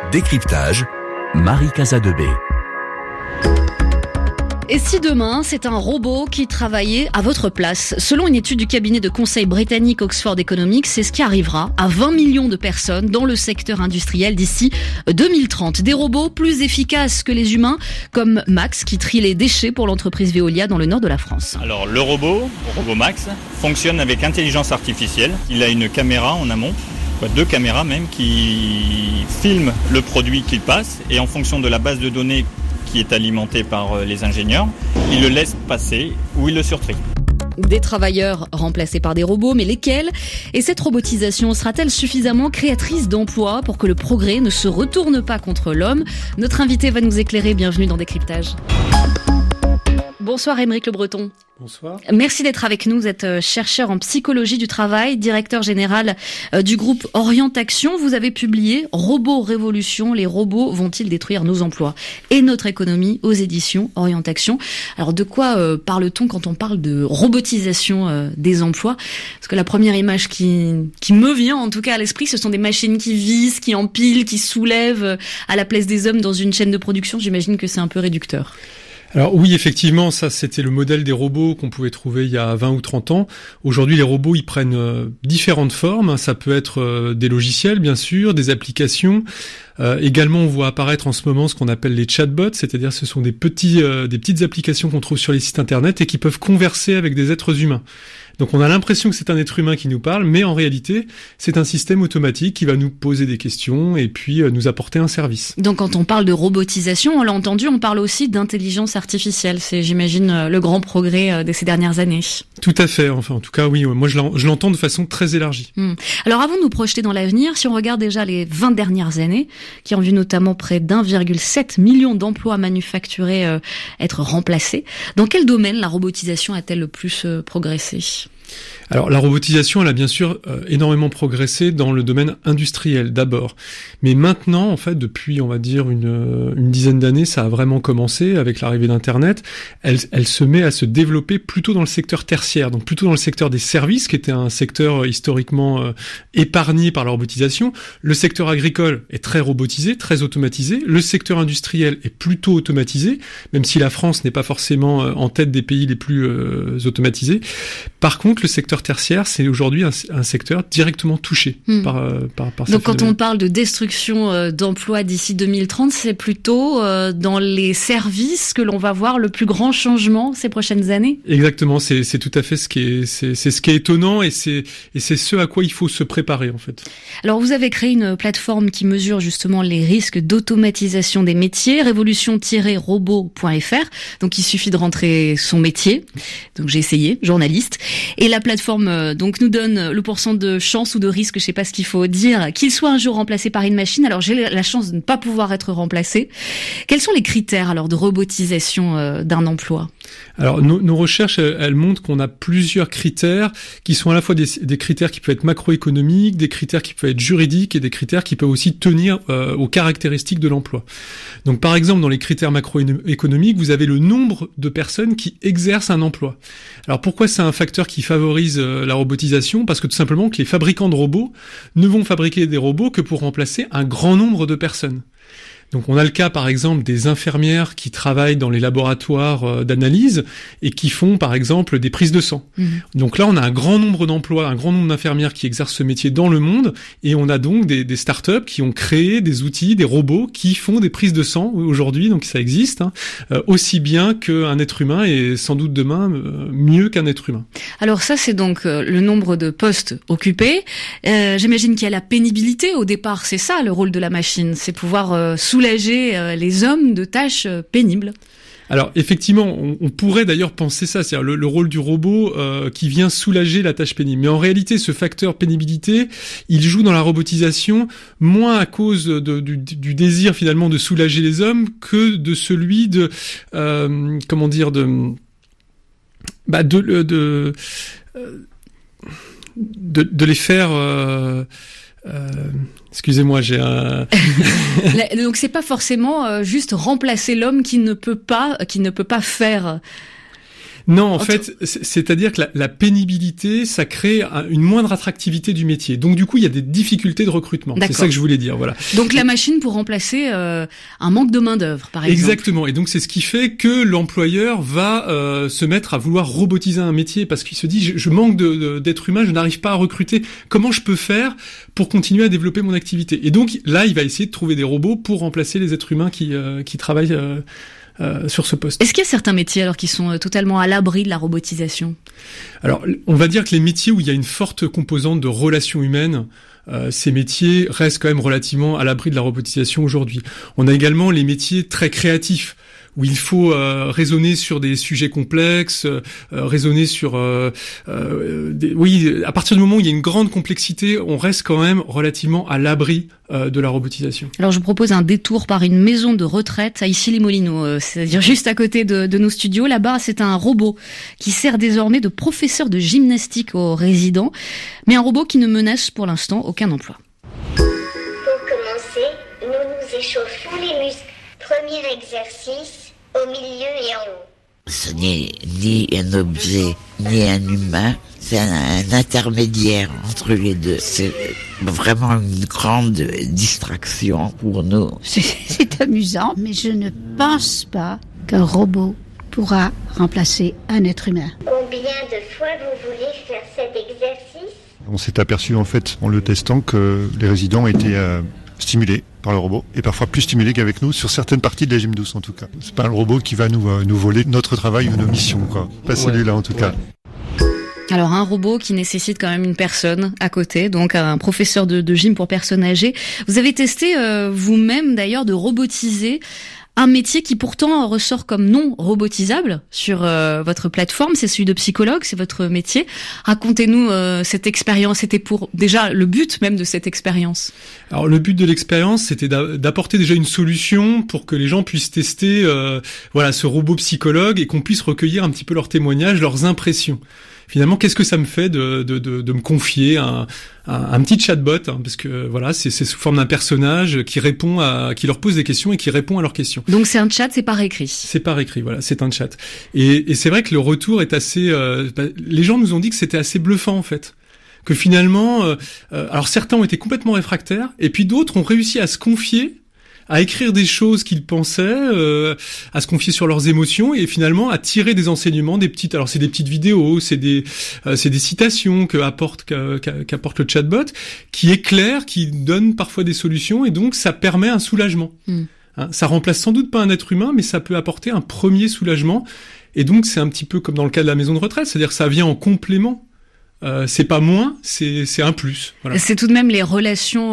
Décryptage, Marie Casadebé. Et si demain, c'est un robot qui travaillait à votre place? Selon une étude du cabinet de conseil britannique Oxford Economics, c'est ce qui arrivera à 20 millions de personnes dans le secteur industriel d'ici 2030. Des robots plus efficaces que les humains, comme Max qui trie les déchets pour l'entreprise Veolia dans le nord de la France. Alors le robot Max, fonctionne avec intelligence artificielle. Il a une caméra en amont, 2 caméras même, qui filment le produit qu'il passe et en fonction de la base de données qui est alimenté par les ingénieurs, ils le laissent passer ou ils le surtrient. Des travailleurs remplacés par des robots, mais lesquels? Et cette robotisation sera-t-elle suffisamment créatrice d'emplois pour que le progrès ne se retourne pas contre l'homme? Notre invité va nous éclairer. Bienvenue dans Décryptage. Bonsoir Aymeric Le Breton. Bonsoir. Merci d'être avec nous. Vous êtes chercheur en psychologie du travail, directeur général du groupe Orientaction. Vous avez publié Robots Révolution, les robots vont-ils détruire nos emplois et notre économie aux éditions Orientaction. Alors de quoi parle-t-on quand on parle de robotisation des emplois? Parce que la première image qui me vient en tout cas à l'esprit, ce sont des machines qui visent, qui empilent, qui soulèvent à la place des hommes dans une chaîne de production. J'imagine que c'est un peu réducteur. Alors oui, effectivement, ça c'était le modèle des robots qu'on pouvait trouver il y a 20 ou 30 ans. Aujourd'hui, les robots, ils prennent différentes formes. Ça peut être des logiciels, bien sûr, des applications. Également, on voit apparaître en ce moment ce qu'on appelle les chatbots, c'est-à-dire ce sont des petites applications qu'on trouve sur les sites internet et qui peuvent converser avec des êtres humains. Donc on a l'impression que c'est un être humain qui nous parle, mais en réalité, c'est un système automatique qui va nous poser des questions et puis nous apporter un service. Donc quand on parle de robotisation, on l'a entendu, on parle aussi d'intelligence artificielle. C'est, j'imagine, le grand progrès de ces dernières années. Tout à fait. Enfin, en tout cas, oui, moi je l'entends de façon très élargie. Alors avant de nous projeter dans l'avenir, si on regarde déjà les 20 dernières années, qui ont vu notamment près d'1,7 million d'emplois manufacturés être remplacés, dans quel domaine la robotisation a-t-elle le plus progressé ? Alors la robotisation, elle a bien sûr énormément progressé dans le domaine industriel d'abord. Mais maintenant, en fait, depuis on va dire une dizaine d'années, ça a vraiment commencé avec l'arrivée d'Internet. Elle se met à se développer plutôt dans le secteur tertiaire, donc plutôt dans le secteur des services, qui était un secteur historiquement épargné par la robotisation. Le secteur agricole est très robotisé, très automatisé. Le secteur industriel est plutôt automatisé, même si la France n'est pas forcément en tête des pays les plus automatisés. Par contre, le secteur tertiaire, c'est aujourd'hui un secteur directement touché par ça. Donc quand on parle de destruction d'emplois d'ici 2030, c'est plutôt dans les services que l'on va voir le plus grand changement ces prochaines années? Exactement, c'est tout à fait ce qui est étonnant et c'est ce à quoi il faut se préparer en fait. Alors vous avez créé une plateforme qui mesure justement les risques d'automatisation des métiers, révolution-robot.fr. Donc il suffit de rentrer son métier. Donc j'ai essayé, journaliste. Et la plateforme donc nous donne le pourcent de chance ou de risque, je sais pas ce qu'il faut dire, qu'il soit un jour remplacé par une machine. Alors j'ai la chance de ne pas pouvoir être remplacé. Quels sont les critères alors de robotisation d'un emploi? Alors nos recherches, elles montrent qu'on a plusieurs critères qui sont à la fois des critères qui peuvent être macroéconomiques, des critères qui peuvent être juridiques et des critères qui peuvent aussi tenir aux caractéristiques de l'emploi. Donc par exemple, dans les critères macroéconomiques, vous avez le nombre de personnes qui exercent un emploi. Alors pourquoi c'est un facteur qui favorise la robotisation? Parce que tout simplement que les fabricants de robots ne vont fabriquer des robots que pour remplacer un grand nombre de personnes. Donc on a le cas par exemple des infirmières qui travaillent dans les laboratoires d'analyse et qui font par exemple des prises de sang. Donc là on a un grand nombre d'emplois, un grand nombre d'infirmières qui exercent ce métier dans le monde et on a donc des startups qui ont créé des outils, des robots qui font des prises de sang aujourd'hui, donc ça existe, aussi bien qu'un être humain et sans doute demain mieux qu'un être humain. Alors ça c'est donc le nombre de postes occupés. J'imagine qu'il y a la pénibilité au départ, c'est ça le rôle de la machine, c'est pouvoir soulager les hommes de tâches pénibles. Alors effectivement, on pourrait d'ailleurs penser ça, c'est-à-dire le rôle du robot qui vient soulager la tâche pénible. Mais en réalité, ce facteur pénibilité, il joue dans la robotisation moins à cause du désir finalement de soulager les hommes que de celui de les faire. Excusez-moi, j'ai un. Donc c'est pas forcément juste remplacer l'homme qui ne peut pas faire. Non, en fait, c'est-à-dire que la pénibilité, ça crée une moindre attractivité du métier. Donc du coup, il y a des difficultés de recrutement. D'accord. C'est ça que je voulais dire, voilà. Donc la machine pour remplacer un manque de main-d'œuvre, par exemple. Exactement. Et donc c'est ce qui fait que l'employeur va se mettre à vouloir robotiser un métier parce qu'il se dit je manque d'êtres humains, je n'arrive pas à recruter. Comment je peux faire pour continuer à développer mon activité? Et donc là, il va essayer de trouver des robots pour remplacer les êtres humains qui travaillent sur ce poste. Est-ce qu'il y a certains métiers alors qui sont totalement à l'abri de la robotisation? Alors, on va dire que les métiers où il y a une forte composante de relations humaines, ces métiers restent quand même relativement à l'abri de la robotisation aujourd'hui. On a également les métiers très créatifs, où il faut raisonner sur des sujets complexes, raisonner sur... oui, à partir du moment où il y a une grande complexité, on reste quand même relativement à l'abri de la robotisation. Alors je vous propose un détour par une maison de retraite à Issy-les-Moulineaux, c'est-à-dire juste à côté de nos studios. Là-bas, c'est un robot qui sert désormais de professeur de gymnastique aux résidents, mais un robot qui ne menace pour l'instant aucun emploi. Pour commencer, nous nous échauffons les muscles. Premier exercice, au milieu et en haut. Ce n'est ni un objet, ni un humain, c'est un intermédiaire entre les deux. C'est vraiment une grande distraction pour nous. C'est amusant, mais je ne pense pas qu'un robot pourra remplacer un être humain. Combien de fois vous voulez faire cet exercice? On s'est aperçu en fait en le testant que les résidents étaient stimulés par le robot, et parfois plus stimulés qu'avec nous, sur certaines parties de la gym douce en tout cas. C'est pas un robot qui va nous voler notre travail ou nos missions, quoi. Pas celui-là en tout cas. Alors un robot qui nécessite quand même une personne à côté, donc un professeur de gym pour personnes âgées. Vous avez testé vous-même d'ailleurs de robotiser un métier qui pourtant ressort comme non robotisable sur votre plateforme, c'est celui de psychologue, c'est votre métier. Racontez-nous cette expérience, c'était pour déjà le but même de cette expérience. Alors le but de l'expérience, c'était d'apporter déjà une solution pour que les gens puissent tester ce robot psychologue et qu'on puisse recueillir un petit peu leurs témoignages, leurs impressions. Finalement, qu'est-ce que ça me fait de me confier un petit chatbot, hein, parce que voilà, c'est sous forme d'un personnage qui leur pose des questions et qui répond à leurs questions. Donc c'est un chat, c'est par écrit. C'est par écrit, voilà, c'est un chat. Et c'est vrai que le retour est assez. Les gens nous ont dit que c'était assez bluffant en fait. Que finalement, alors certains ont été complètement réfractaires, et puis d'autres ont réussi à se confier, à écrire des choses qu'ils pensaient, à se confier sur leurs émotions et finalement à tirer des enseignements, alors c'est des petites vidéos, c'est des citations qu'apporte le chatbot, qui éclairent, qui donnent parfois des solutions et donc ça permet un soulagement. Hein, ça remplace sans doute pas un être humain, mais ça peut apporter un premier soulagement et donc c'est un petit peu comme dans le cas de la maison de retraite, c'est-à-dire que ça vient en complément. C'est pas moins, c'est un plus. Voilà. C'est tout de même les relations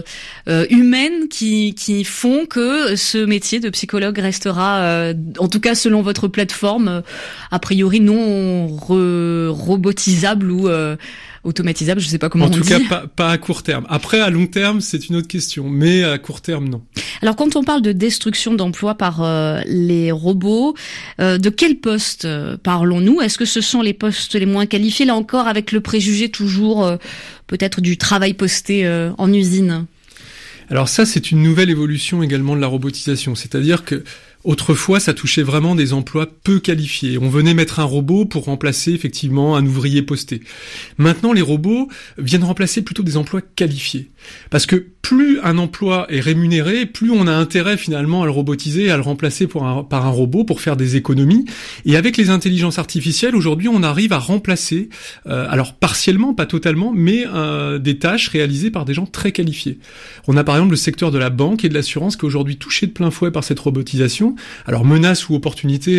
humaines qui font que ce métier de psychologue restera, en tout cas selon votre plateforme, a priori non robotisable ou automatisable, je sais pas comment on dit. En tout cas, pas à court terme. Après, à long terme, c'est une autre question, mais à court terme, non. Alors, quand on parle de destruction d'emplois par les robots, de quels postes parlons-nous? Est-ce que ce sont les postes les moins qualifiés, là encore, avec le préjugé toujours peut-être du travail posté en usine? Alors ça, c'est une nouvelle évolution également de la robotisation, c'est-à-dire que autrefois, ça touchait vraiment des emplois peu qualifiés. On venait mettre un robot pour remplacer effectivement un ouvrier posté. Maintenant, les robots viennent remplacer plutôt des emplois qualifiés. Parce que plus un emploi est rémunéré, plus on a intérêt finalement à le robotiser, à le remplacer par un robot pour faire des économies. Et avec les intelligences artificielles, aujourd'hui, on arrive à remplacer, alors partiellement, pas totalement, mais des tâches réalisées par des gens très qualifiés. On a par exemple le secteur de la banque et de l'assurance qui est aujourd'hui touché de plein fouet par cette robotisation. Alors menace ou opportunité,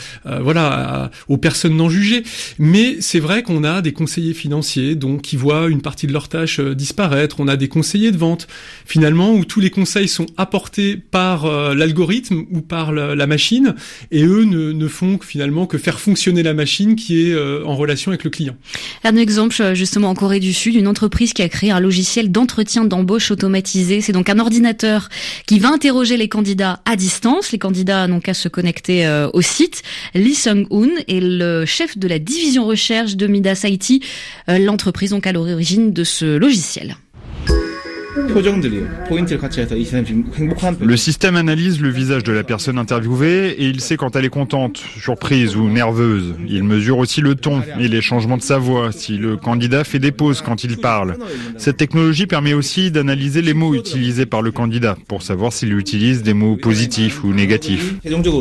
aux personnes non jugées. Mais c'est vrai qu'on a des conseillers financiers, donc qui voient une partie de leurs tâches disparaître. On a des conseillers de vente, finalement, où tous les conseils sont apportés par l'algorithme ou par la machine, et eux ne font finalement que faire fonctionner la machine qui est en relation avec le client. Un exemple justement en Corée du Sud, une entreprise qui a créé un logiciel d'entretien d'embauche automatisé. C'est donc un ordinateur qui va interroger les candidats à distance. Les candidats n'ont qu'à se connecter au site. Lee Sung-hoon est le chef de la division recherche de Midas IT, l'entreprise donc à l'origine de ce logiciel. Le système analyse le visage de la personne interviewée et il sait quand elle est contente, surprise ou nerveuse. Il mesure aussi le ton et les changements de sa voix, si le candidat fait des pauses quand il parle. Cette technologie permet aussi d'analyser les mots utilisés par le candidat pour savoir s'il utilise des mots positifs ou négatifs.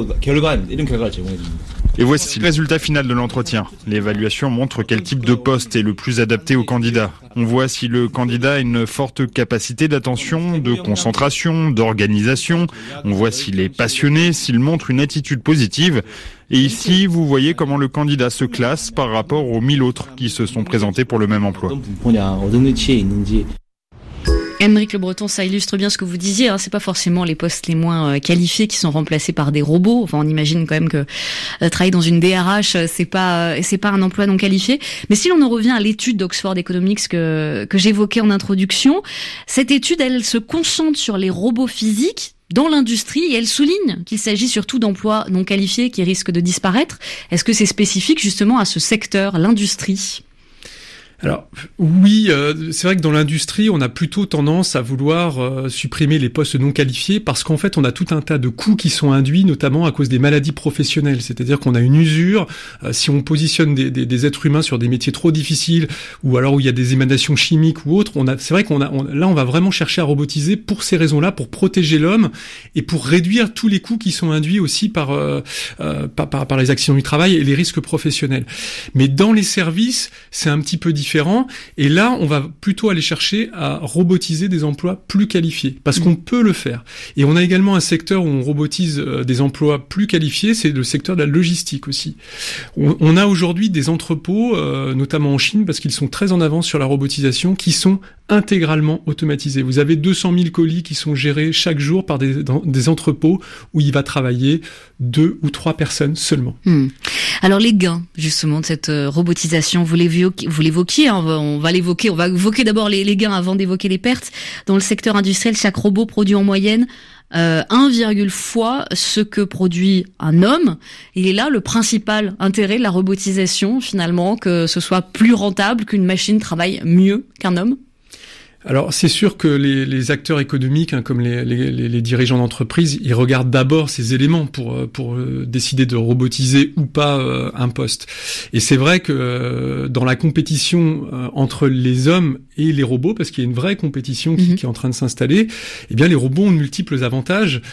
Et voici le résultat final de l'entretien. L'évaluation montre quel type de poste est le plus adapté au candidat. On voit si le candidat a une forte capacité d'attention, de concentration, d'organisation. On voit s'il est passionné, s'il montre une attitude positive. Et ici, vous voyez comment le candidat se classe par rapport aux 1000 autres qui se sont présentés pour le même emploi. Aymeric Le Breton, ça illustre bien ce que vous disiez, hein. C'est pas forcément les postes les moins qualifiés qui sont remplacés par des robots. Enfin, on imagine quand même que travailler dans une DRH, c'est pas un emploi non qualifié. Mais si l'on en revient à l'étude d'Oxford Economics que j'évoquais en introduction, cette étude, elle se concentre sur les robots physiques dans l'industrie et elle souligne qu'il s'agit surtout d'emplois non qualifiés qui risquent de disparaître. Est-ce que c'est spécifique justement à ce secteur, l'industrie ? Alors oui, c'est vrai que dans l'industrie, on a plutôt tendance à vouloir supprimer les postes non qualifiés parce qu'en fait, on a tout un tas de coûts qui sont induits, notamment à cause des maladies professionnelles. C'est-à-dire qu'on a une usure. Si on positionne des êtres humains sur des métiers trop difficiles ou alors où il y a des émanations chimiques ou autres, c'est vrai là, on va vraiment chercher à robotiser pour ces raisons-là, pour protéger l'homme et pour réduire tous les coûts qui sont induits aussi par les accidents du travail et les risques professionnels. Mais dans les services, c'est un petit peu différent. Et là, on va plutôt aller chercher à robotiser des emplois plus qualifiés, parce qu'on peut le faire. Et on a également un secteur où on robotise des emplois plus qualifiés, c'est le secteur de la logistique aussi. On a aujourd'hui des entrepôts, notamment en Chine, parce qu'ils sont très en avance sur la robotisation, qui sont intégralement automatisés. Vous avez 200 000 colis qui sont gérés chaque jour par des entrepôts où il va travailler 2 ou 3 personnes seulement. Alors les gains, justement, de cette robotisation, vous l'évoquiez, hein, on va évoquer d'abord les gains avant d'évoquer les pertes. Dans le secteur industriel, chaque robot produit en moyenne 1,1 fois ce que produit un homme. Et là, le principal intérêt de la robotisation, finalement, que ce soit plus rentable, qu'une machine travaille mieux qu'un homme. Alors c'est sûr que les acteurs économiques, hein, comme les dirigeants d'entreprise, ils regardent d'abord ces éléments pour décider de robotiser ou pas un poste. Et c'est vrai que dans la compétition entre les hommes et les robots, parce qu'il y a une vraie compétition qui est en train de s'installer, eh bien les robots ont de multiples avantages,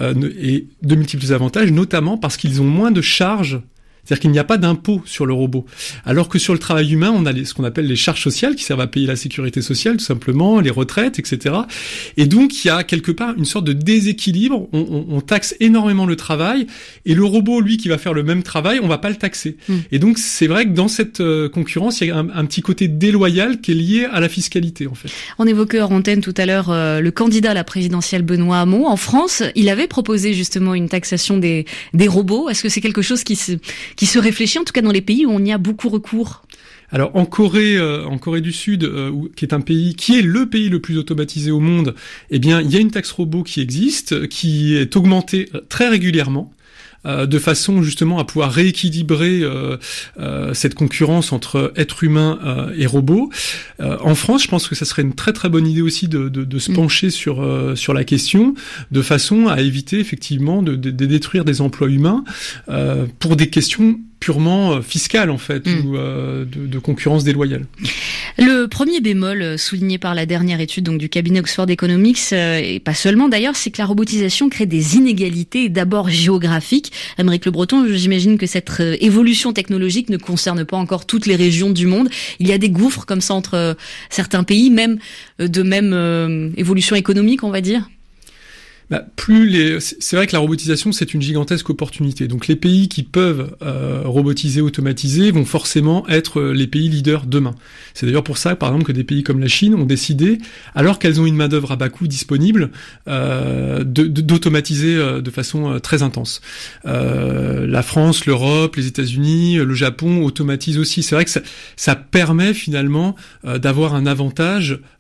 notamment parce qu'ils ont moins de charges. C'est-à-dire qu'il n'y a pas d'impôt sur le robot. Alors que sur le travail humain, on a ce qu'on appelle les charges sociales qui servent à payer la sécurité sociale, tout simplement, les retraites, etc. Et donc, il y a quelque part une sorte de déséquilibre. On taxe énormément le travail et le robot, lui, qui va faire le même travail, on va pas le taxer. Et donc, c'est vrai que dans cette concurrence, il y a un petit côté déloyal qui est lié à la fiscalité, en fait. On évoquait hors antenne tout à l'heure le candidat à la présidentielle Benoît Hamon. En France, il avait proposé justement une taxation des robots. Est-ce que c'est quelque chose qui se réfléchit, en tout cas dans les pays où on y a beaucoup recours? Alors en Corée du Sud, qui est le pays le plus automatisé au monde, eh bien il y a une taxe robot qui existe, qui est augmentée très régulièrement, de façon justement à pouvoir rééquilibrer cette concurrence entre êtres humains et robots. En France, je pense que ça serait une très très bonne idée aussi de se pencher sur la question, de façon à éviter effectivement de détruire des emplois humains pour des questions purement fiscale en fait, ou de concurrence déloyale. Le premier bémol souligné par la dernière étude donc du cabinet Oxford Economics, et pas seulement d'ailleurs, c'est que la robotisation crée des inégalités d'abord géographiques. Aymeric Le Breton, j'imagine que cette évolution technologique ne concerne pas encore toutes les régions du monde. Il y a des gouffres comme ça entre certains pays, même de même évolution économique, on va dire. C'est vrai que la robotisation, c'est une gigantesque opportunité. Donc les pays qui peuvent robotiser, automatiser, vont forcément être les pays leaders demain. C'est d'ailleurs pour ça, par exemple, que des pays comme la Chine ont décidé, alors qu'elles ont une main-d'œuvre à bas coût disponible, d'automatiser de façon très intense. La France, l'Europe, les États-Unis, le Japon automatisent aussi. C'est vrai que ça permet finalement d'avoir un avantage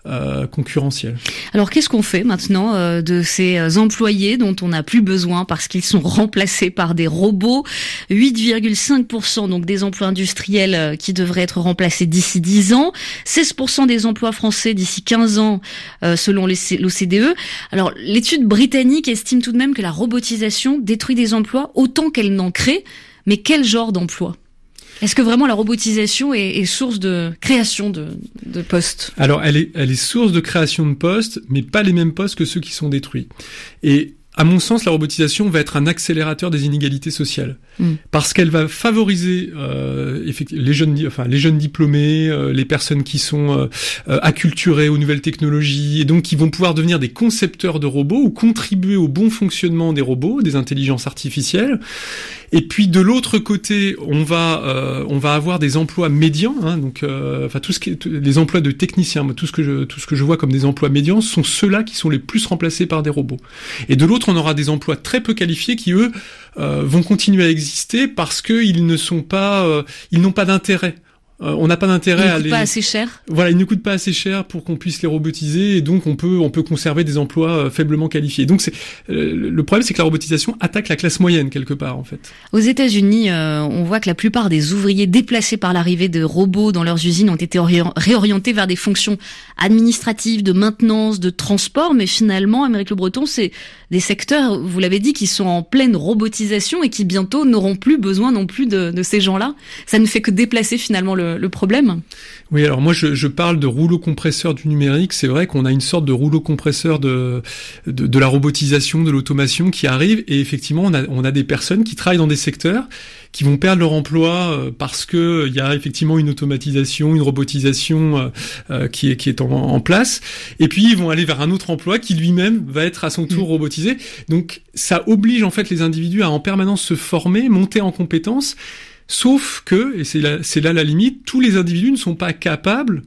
concurrentielle. Alors qu'est-ce qu'on fait maintenant de ces employés dont on n'a plus besoin parce qu'ils sont remplacés par des robots? 8,5% donc des emplois industriels qui devraient être remplacés d'ici 10 ans, 16% des emplois français d'ici 15 ans selon l'OCDE. Alors l'étude britannique estime tout de même que la robotisation détruit des emplois autant qu'elle n'en crée, mais quel genre d'emploi? Est-ce que vraiment la robotisation est source de création de postes? Alors, elle est source de création de postes, mais pas les mêmes postes que ceux qui sont détruits. Et à mon sens, la robotisation va être un accélérateur des inégalités sociales, parce qu'elle va favoriser les jeunes diplômés, les personnes qui sont acculturées aux nouvelles technologies, et donc qui vont pouvoir devenir des concepteurs de robots ou contribuer au bon fonctionnement des robots, des intelligences artificielles. Et puis de l'autre côté, on va avoir des emplois médians, donc tout ce qui est les emplois de techniciens, tout ce que je vois comme des emplois médians sont ceux-là qui sont les plus remplacés par des robots. Et de l'autre, on aura des emplois très peu qualifiés qui eux vont continuer à exister parce que ils n'ont pas d'intérêt. On n'a pas d'intérêt à les... Ils ne coûtent pas assez cher. Voilà, ils ne coûtent pas assez cher pour qu'on puisse les robotiser, et donc on peut conserver des emplois faiblement qualifiés. Donc le problème, c'est que la robotisation attaque la classe moyenne quelque part en fait. Aux États-Unis, on voit que la plupart des ouvriers déplacés par l'arrivée de robots dans leurs usines ont été réorientés vers des fonctions administratives, de maintenance, de transport, mais finalement, Aymeric Le Breton, c'est des secteurs, vous l'avez dit, qui sont en pleine robotisation et qui bientôt n'auront plus besoin non plus de ces gens-là. Ça ne fait que déplacer finalement le problème. Oui, alors moi je parle de rouleau compresseur du numérique. C'est vrai qu'on a une sorte de rouleau compresseur de la robotisation, de l'automation qui arrive, et effectivement on a des personnes qui travaillent dans des secteurs qui vont perdre leur emploi parce que il y a effectivement une automatisation, une robotisation qui est en place, et puis ils vont aller vers un autre emploi qui lui-même va être à son tour robotisé. Donc ça oblige en fait les individus à en permanence se former, monter en compétences. Sauf que, et c'est là la limite, tous les individus ne sont pas capables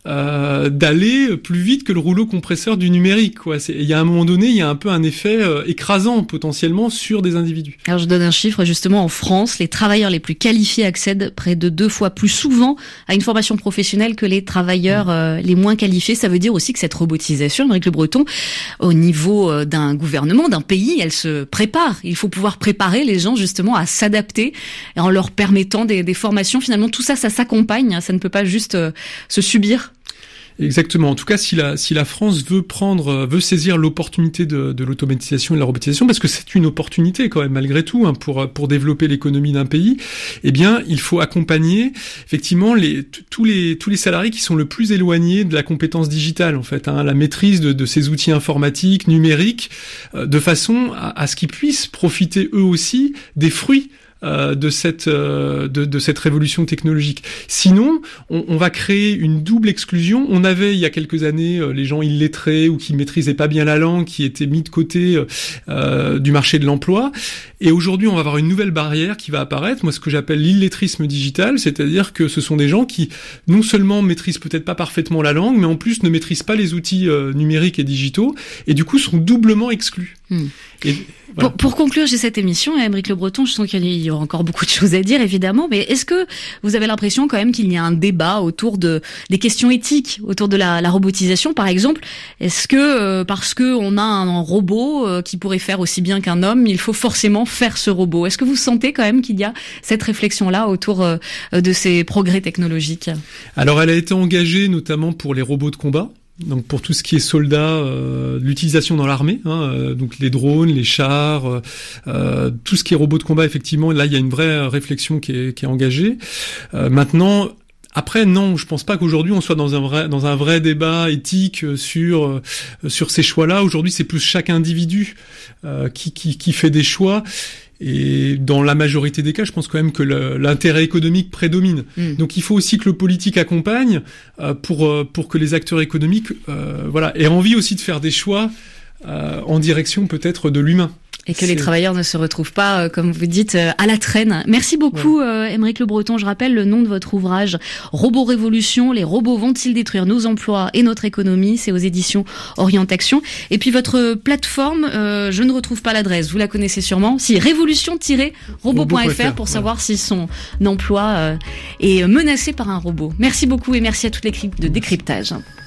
d'aller plus vite que le rouleau compresseur du numérique, quoi. Il y a un moment donné, il y a un peu un effet écrasant potentiellement sur des individus. Alors je donne un chiffre, justement, en France, les travailleurs les plus qualifiés accèdent près de 2 fois plus souvent à une formation professionnelle que les travailleurs les moins qualifiés. Ça veut dire aussi que cette robotisation, Aymeric Le Breton, au niveau d'un gouvernement, d'un pays, elle se prépare. Il faut pouvoir préparer les gens justement à s'adapter en leur permettant des formations. Finalement, tout ça s'accompagne. Ça ne peut pas juste se subir. Exactement. En tout cas, si la France veut saisir l'opportunité de l'automatisation et de la robotisation, parce que c'est une opportunité quand même malgré tout pour développer l'économie d'un pays, eh bien, il faut accompagner effectivement tous les salariés qui sont le plus éloignés de la compétence digitale en fait, la maîtrise de ces outils informatiques, numériques, de façon à ce qu'ils puissent profiter eux aussi des fruits de cette révolution technologique. Sinon, on va créer une double exclusion. On avait il y a quelques années les gens illettrés ou qui maîtrisaient pas bien la langue, qui étaient mis de côté du marché de l'emploi. Et aujourd'hui, on va avoir une nouvelle barrière qui va apparaître. Moi, ce que j'appelle l'illettrisme digital, c'est-à-dire que ce sont des gens qui non seulement maîtrisent peut-être pas parfaitement la langue, mais en plus ne maîtrisent pas les outils numériques et digitaux, et du coup sont doublement exclus. Et voilà. Pour conclure, j'ai cette émission, Aymeric Le Breton, je sens qu'il y aura encore beaucoup de choses à dire, évidemment, mais est-ce que vous avez l'impression quand même qu'il y a un débat autour des questions éthiques, autour de la robotisation, par exemple? Est-ce que, parce que on a un robot qui pourrait faire aussi bien qu'un homme, il faut forcément faire ce robot? Est-ce que vous sentez quand même qu'il y a cette réflexion-là autour de ces progrès technologiques? Alors, elle a été engagée notamment pour les robots de combat. Donc pour tout ce qui est soldats, l'utilisation dans l'armée, donc les drones, les chars, tout ce qui est robots de combat, effectivement, là il y a une vraie réflexion qui est engagée. Maintenant, après non, je pense pas qu'aujourd'hui on soit dans un vrai débat éthique sur ces choix-là. Aujourd'hui, c'est plus chaque individu qui fait des choix. Et dans la majorité des cas, je pense quand même que l'intérêt économique prédomine. Donc il faut aussi que le politique accompagne pour que les acteurs économiques aient envie aussi de faire des choix en direction peut-être de l'humain. Et que les travailleurs ne se retrouvent pas, comme vous dites, à la traîne. Merci beaucoup, Aymeric Le Breton. Je rappelle le nom de votre ouvrage, Robot Révolution, les robots vont-ils détruire nos emplois et notre économie? C'est aux éditions Orientation. Et puis votre plateforme, je ne retrouve pas l'adresse, vous la connaissez sûrement. Si, révolution-robot.fr pour savoir si son emploi est menacé par un robot. Merci beaucoup et merci à toute l'équipe de Décryptage.